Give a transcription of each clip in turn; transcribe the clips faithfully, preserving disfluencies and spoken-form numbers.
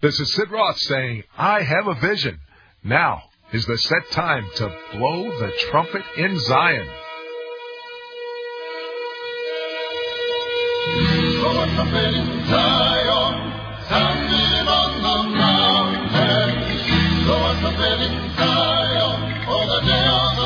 This is Sid Roth saying, I have a vision. Now is the set time to blow the trumpet in Zion. Blow a trumpet in Zion, sounding on the mountain. Blow a trumpet in Zion, for the day of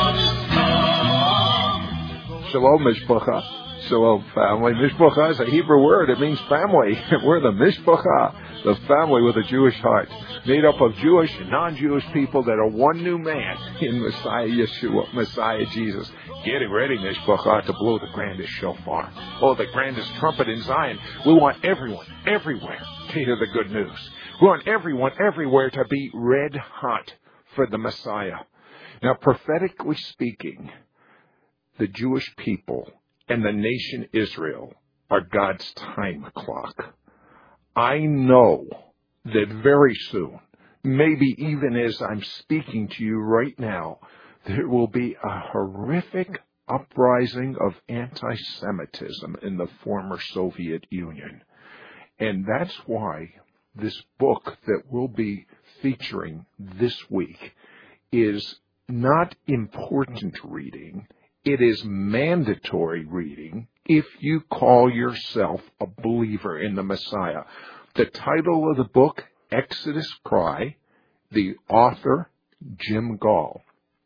the Lord is come. Shalom, Mishpacha. Shalom, family. Mishpacha is a Hebrew word. It means family. We're the Mishpacha, the family with a Jewish heart, made up of Jewish and non-Jewish people that are one new man in Messiah Yeshua, Messiah Jesus. Getting ready, Mishpacha, to blow the grandest shofar, blow the grandest trumpet in Zion. We want everyone, everywhere, to hear the good news. We want everyone, everywhere, to be red hot for the Messiah. Now, prophetically speaking, the Jewish people and the nation Israel are God's time clock. I know that very soon, maybe even as I'm speaking to you right now, there will be a horrific uprising of anti-Semitism in the former Soviet Union. And that's why this book that we'll be featuring this week is not important reading. It is mandatory reading if you call yourself a believer in the Messiah. The title of the book, Exodus Cry, the author, Jim Gall.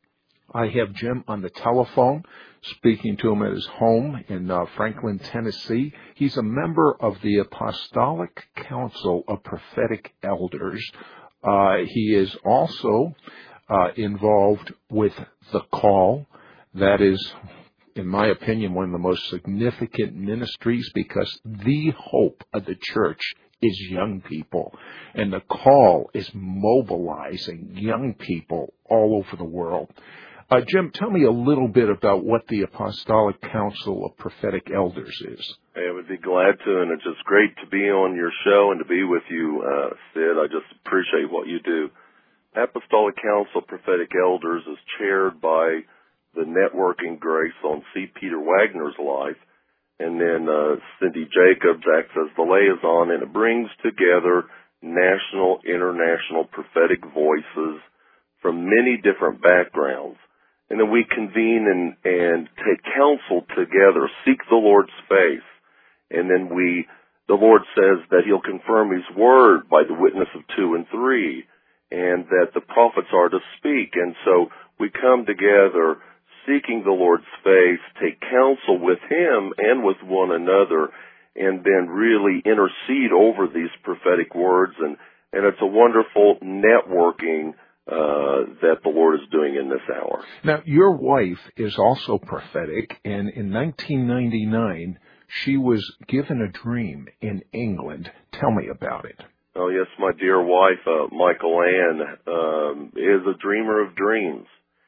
I have Jim on the telephone, speaking to him at his home in uh, Franklin, Tennessee. He's a member of the Apostolic Council of Prophetic Elders. Uh, he is also uh, involved with The Call. That is, in my opinion, one of the most significant ministries because the hope of the church is young people. And The Call is mobilizing young people all over the world. Uh, Jim, tell me a little bit about what the Apostolic Council of Prophetic Elders is. Hey, I would be glad to, and it's just great to be on your show and to be with you, uh, Sid. I just appreciate what you do. Apostolic Council of Prophetic Elders is chaired by the Networking Grace on C. Peter Wagner's life, and then uh, Cindy Jacobs acts as the liaison, and it brings together national, international prophetic voices from many different backgrounds. And then we convene and, and take counsel together, seek the Lord's face, and then we, the Lord says that He'll confirm His word by the witness of two and three, and that the prophets are to speak. And so we come together seeking the Lord's face, take counsel with Him and with one another, and then really intercede over these prophetic words. And, and it's a wonderful networking uh, that the Lord is doing in this hour. Now, your wife is also prophetic, and in nineteen ninety-nine, she was given a dream in England. Tell me about it. Oh, yes, my dear wife, uh, Michael Ann, um, is a dreamer of dreams.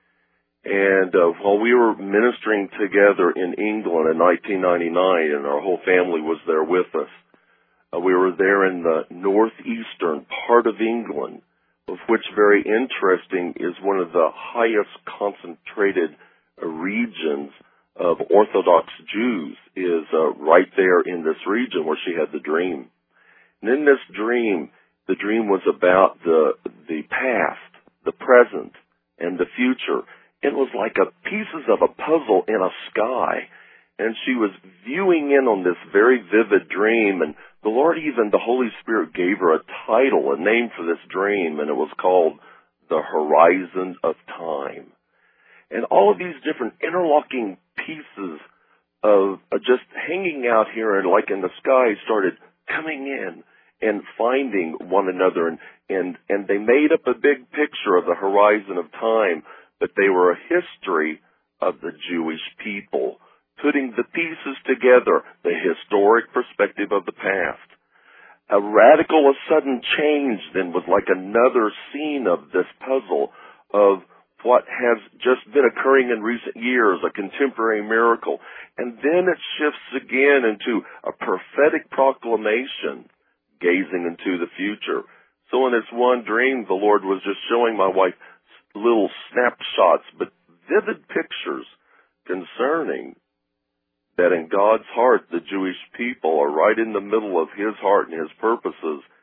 And uh, while we were ministering together in England in nineteen ninety-nine, and our whole family was there with us, uh, we were there in the northeastern part of England, of which, very interesting, is one of the highest concentrated uh, regions of Orthodox Jews, is uh, right there in this region where she had the dream. And in this dream, the dream was about the the past, the present, and the future. It was like a pieces of a puzzle in a sky. And she was viewing in on this very vivid dream. And the Lord, even the Holy Spirit, gave her a title, a name for this dream. And it was called The Horizon of Time. And all of these different interlocking pieces of uh, just hanging out here and like in the sky started coming in and finding one another. And, and, and they made up a big picture of the horizon of time. But they were a history of the Jewish people, putting the pieces together, the historic perspective of the past. A radical, a sudden change then was like another scene of this puzzle of what has just been occurring in recent years, a contemporary miracle. And then it shifts again into a prophetic proclamation, gazing into the future. So in this one dream, the Lord was just showing my wife little snapshots, but vivid pictures concerning that in God's heart, the Jewish people are right in the middle of His heart and His purposes, and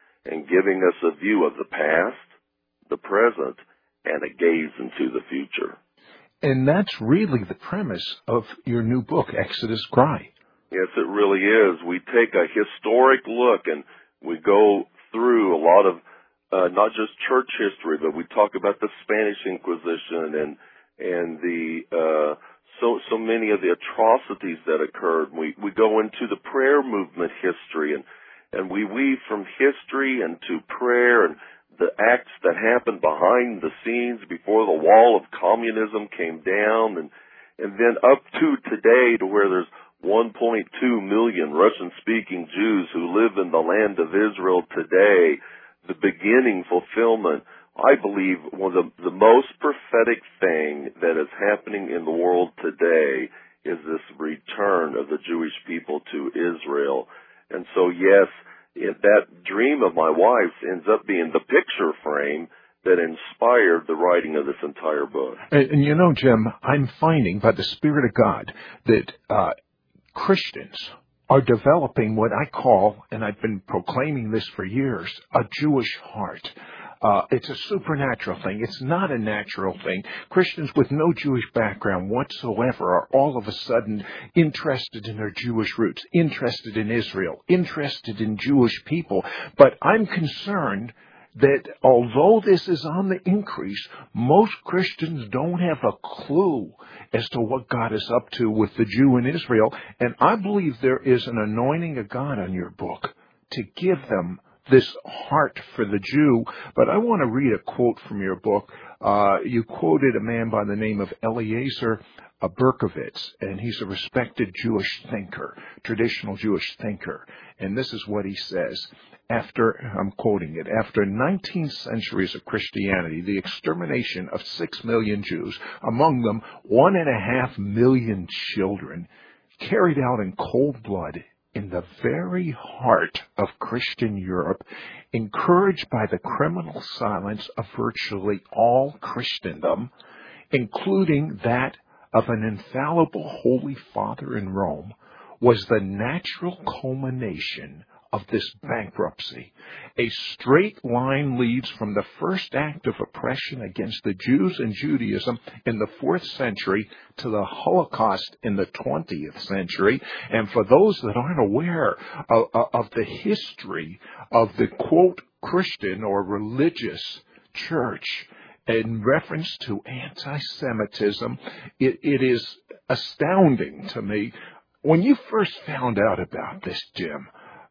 giving us a view of the past, the present, and a gaze into the future. And that's really the premise of your new book, Exodus Cry. Yes, it really is. We take a historic look and we go through a lot of uh, not just church history, but we talk about the Spanish Inquisition and and the uh, so so many of the atrocities that occurred. We we go into the prayer movement history and and we weave from history into prayer and the acts that happened behind the scenes before the wall of communism came down, and and then up to today, to where there's one point two million Russian-speaking Jews who live in the land of Israel today. The beginning fulfillment, I believe, one of the, the most prophetic thing that is happening in the world today is this return of the Jewish people to Israel. And so, yes, if that dream of my wife's ends up being the picture frame that inspired the writing of this entire book. And, and you know, Jim, I'm finding by the Spirit of God that uh, Christians are developing what I call, and I've been proclaiming this for years, a Jewish heart. Uh, it's a supernatural thing. It's not a natural thing. Christians with no Jewish background whatsoever are all of a sudden interested in their Jewish roots, interested in Israel, interested in Jewish people. But I'm concerned that although this is on the increase, most Christians don't have a clue as to what God is up to with the Jew in Israel. And I believe there is an anointing of God on your book to give them this heart for the Jew. But I want to read a quote from your book. Uh, you quoted a man by the name of Eliezer Berkovitz, and he's a respected Jewish thinker, traditional Jewish thinker. And this is what he says. After, I'm quoting it, after nineteen centuries of Christianity, the extermination of six million Jews, among them one and a half million children, carried out in cold blood in the very heart of Christian Europe, encouraged by the criminal silence of virtually all Christendom, including that of an infallible Holy Father in Rome, was the natural culmination of this bankruptcy. A straight line leads from the first act of oppression against the Jews and Judaism in the fourth century to the Holocaust in the twentieth century. And for those that aren't aware of, of the history of the, quote, Christian or religious church in reference to anti-Semitism, it, it is astounding to me. When you first found out about this, Jim,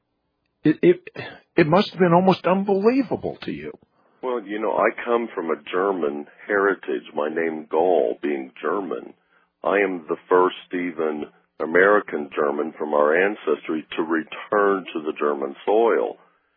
It, it it must have been almost unbelievable to you. Well, you know, I come from a German heritage, my name Gaul being German. I am the first even American German from our ancestry to return to the German soil.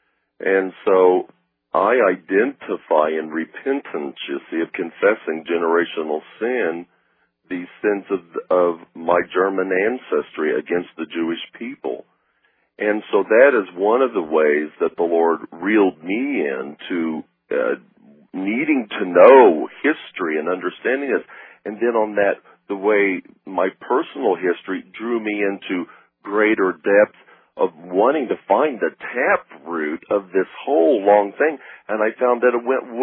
And so I identify in repentance, you see, of confessing generational sin, the sins of, of my German ancestry against the Jewish people. And so that is one of the ways that the Lord reeled me into uh, needing to know history and understanding this. And then on that, the way my personal history drew me into greater depth of wanting to find the taproot of this whole long thing. And I found that it went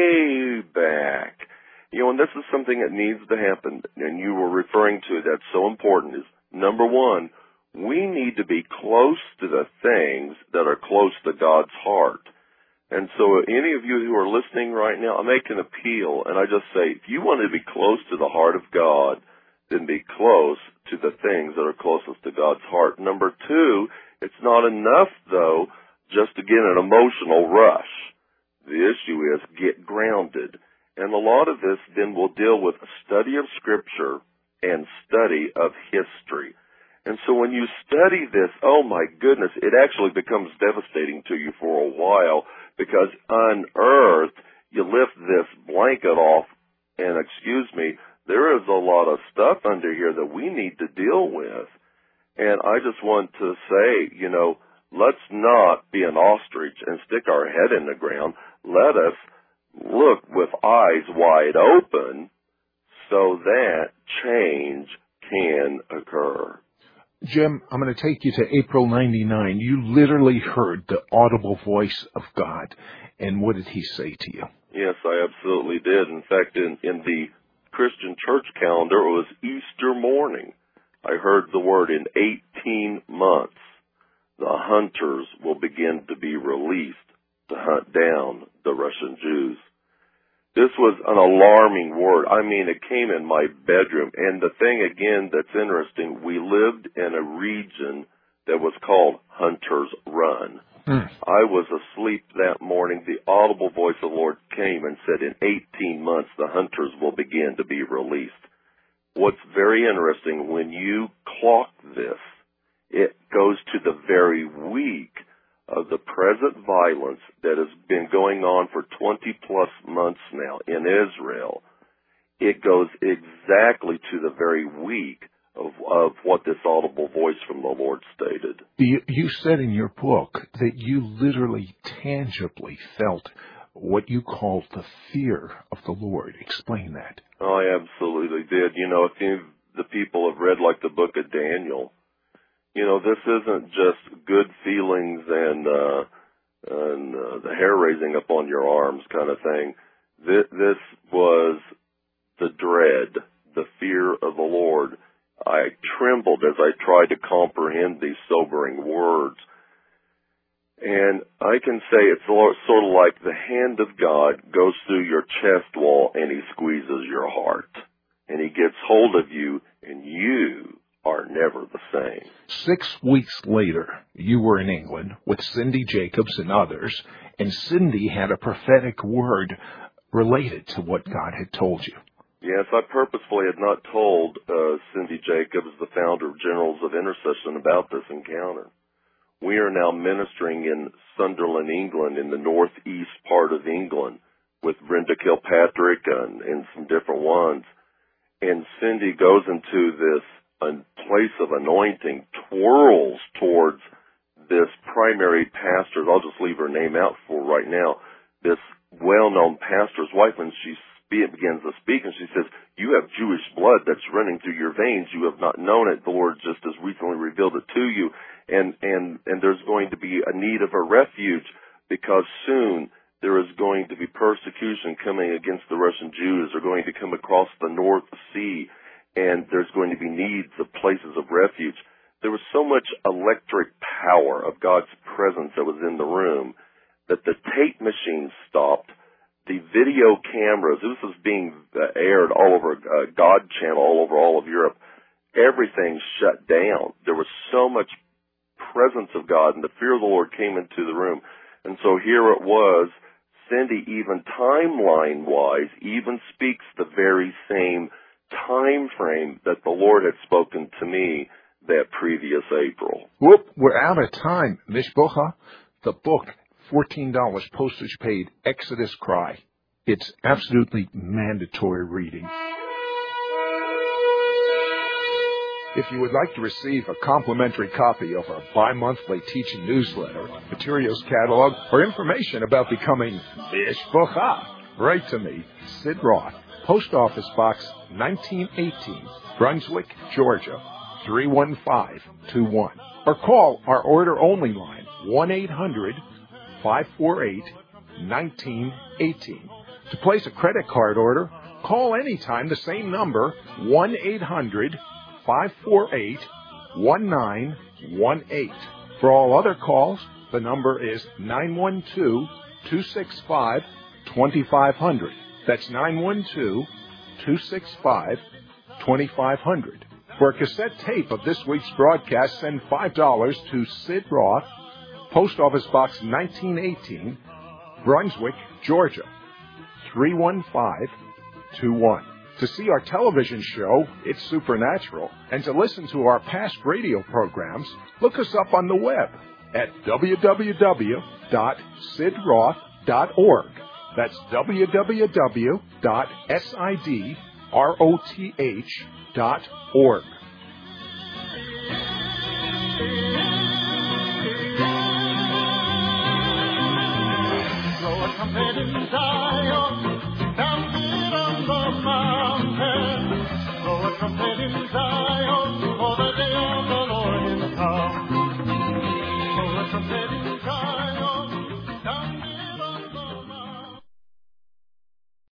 way back. You know, and this is something that needs to happen, and you were referring to that's so important, is number one, we need to be close to the things that are close to God's heart. And so any of you who are listening right now, I make an appeal, and I just say, if you want to be close to the heart of God, then be close to the things that are closest to God's heart. Number two, it's not enough, though, just to get an emotional rush. The issue is get grounded. And a lot of this then will deal with a study of Scripture and study of history. And so when you study this, oh my goodness, it actually becomes devastating to you for a while, because unearthed, you lift this blanket off, and excuse me, there is a lot of stuff under here that we need to deal with. And I just want to say, you know, let's not be an ostrich and stick our head in the ground. Let us look with eyes wide open so that change can occur. Jim, I'm going to take you to April ninety-nine. You literally heard the audible voice of God. And what did he say to you? Yes, I absolutely did. In fact, in, in the Christian church calendar, it was Easter morning. I heard the word, in eighteen months, the hunters will begin to be released to hunt down the Russian Jews. This was an alarming word. I mean, it came in my bedroom. And the thing, again, that's interesting, we lived in a region that was called Hunter's Run. Mm. I was asleep that morning. The audible voice of the Lord came and said, in eighteen months, the hunters will begin to be released. What's very interesting, when you clock this, it goes to the very week of the present violence that has been going on for twenty plus months now in Israel. It goes exactly to the very week of, of what this audible voice from the Lord stated. You, you said in your book that you literally tangibly felt what you called the fear of the Lord. Explain that. Oh, I absolutely did. You know, if you, the people have read like the book of Daniel, you know, this isn't just good feelings and uh, and uh, the hair raising up on your arms kind of thing. This, this was the dread, the fear of the Lord. I trembled as I tried to comprehend these sobering words. And I can say it's sort of like the hand of God goes through your chest wall and he squeezes your heart. And he gets hold of you, and you are never the same. Six weeks later, you were in England with Cindy Jacobs and others, and Cindy had a prophetic word related to what God had told you. Yes, I purposefully had not told uh, Cindy Jacobs, the founder of Generals of Intercession, about this encounter. We are now ministering in Sunderland, England, in the northeast part of England, with Brenda Kilpatrick and, and some different ones. And Cindy goes into this a place of anointing, twirls towards this primary pastor. I'll just leave her name out for right now. This well-known pastor's wife, and she begins to speak, and she says, you have Jewish blood that's running through your veins. You have not known it. The Lord just as recently revealed it to you. And, and, and there's going to be a need of a refuge, because soon there is going to be persecution coming against the Russian Jews. They're going to come across the North Sea, and there's going to be needs of places of refuge. There was so much electric power of God's presence that was in the room that the tape machine stopped. The video cameras, this was being uh, aired all over uh, God Channel, all over all of Europe. Everything shut down. There was so much presence of God, and the fear of the Lord came into the room. And so here it was. Cindy, even timeline-wise, even speaks the very same time frame that the Lord had spoken to me that previous April. Whoop, we're out of time. Mishpocha, the book, fourteen dollars postage paid, Exodus Cry. It's absolutely mandatory reading. If you would like to receive a complimentary copy of our bi-monthly teaching newsletter, materials catalog, or information about becoming Mishpocha, write to me, Sid Roth, Post Office Box nineteen eighteen, Brunswick, Georgia, three one five two one. Or call our order-only line, one eight hundred five four eight nineteen eighteen. To place a credit card order, call anytime the same number, one eight hundred five four eight one nine one eight. For all other calls, the number is nine one two two six five two five zero zero. That's nine one two two six five two five zero zero. For a cassette tape of this week's broadcast, send five dollars to Sid Roth, Post Office Box nineteen eighteen, Brunswick, Georgia, three one five two one. To see our television show, It's Supernatural, and to listen to our past radio programs, look us up on the web at w w w dot sid roth dot org. That's w w w dot sid roth dot org. Blow a trumpet in Zion.